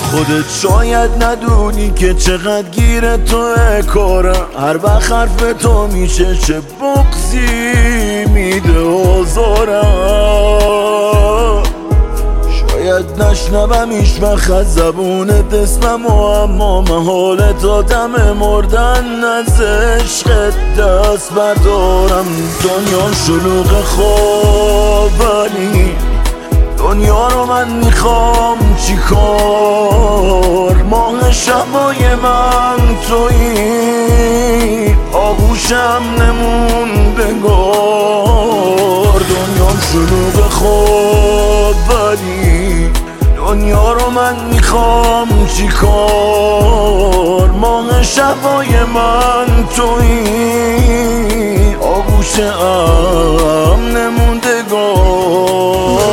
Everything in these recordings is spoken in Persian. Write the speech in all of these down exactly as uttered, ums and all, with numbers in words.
خودت شاید ندونی که چقدر گیر توه کارم، هر وقت حرف تو میشه چه بغضی میده آزارم. شاید نشنوم هیچ وقت از زبونت اسمم، اما محالت آدم مردن از عشقت دست بردارم. دنیا شلوغ خواب ولی دنیا رو من میخوام چیکار؟ ماه شبای من تویی، آغوشم نمون بگار. دنیا شلوغ خواب ولی دنیا رو من میخوام چیکار؟ ماه شبای من تویی، آغوشم نموندگار.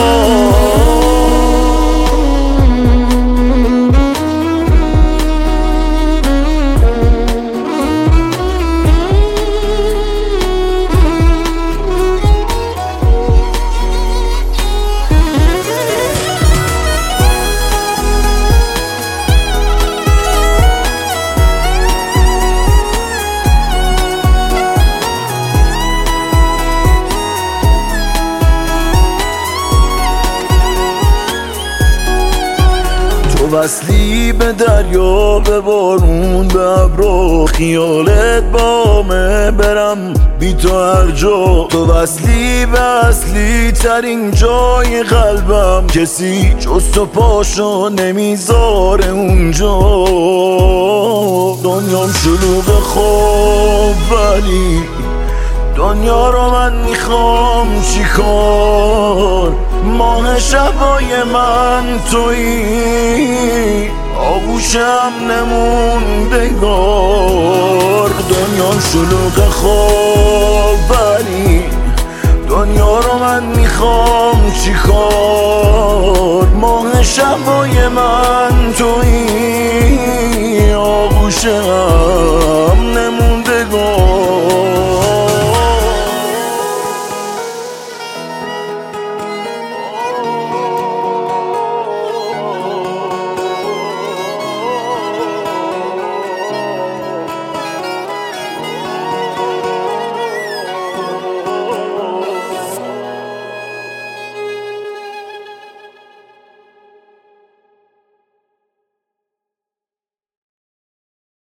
وصلی به دریا، به بارون، به ابرو، خیالت بامه برم بی تو هر جا. تو وصلی به اصلی ترین جای قلبم، کسی جز تو پاشو نمیذاره اونجا. دنیام شلوغ خواب ولی دنیا رو من میخوام چیکار؟ ماه شبای من تویی، آغوشم نموندگار. دنیا شلوغ خواب ولی دنیا رو من میخوام چیکار؟ ماه شبای من تویی.